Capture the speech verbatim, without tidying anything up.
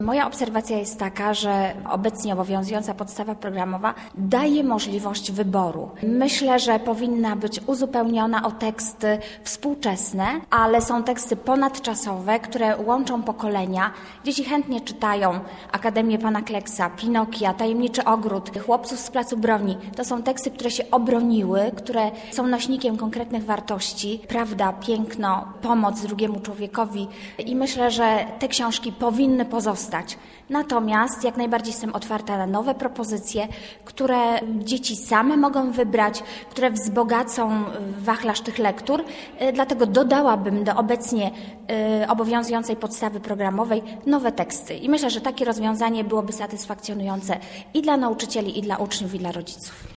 Moja obserwacja jest taka, że obecnie obowiązująca podstawa programowa daje możliwość wyboru. Myślę, że powinna być uzupełniona o teksty współczesne, ale są teksty ponadczasowe, które łączą pokolenia. Dzieci chętnie czytają Akademię Pana Kleksa, Pinokia, Tajemniczy Ogród, Chłopców z Placu Broni. To są teksty, które się obroniły, które są nośnikiem konkretnych wartości. Prawda, piękno, pomoc drugiemu człowiekowi i myślę, że te książki powinny pozostać. Natomiast jak najbardziej jestem otwarta na nowe propozycje, które dzieci same mogą wybrać, które wzbogacą wachlarz tych lektur. Dlatego dodałabym do obecnie obowiązującej podstawy programowej nowe teksty. I myślę, że takie rozwiązanie byłoby satysfakcjonujące i dla nauczycieli, i dla uczniów, i dla rodziców.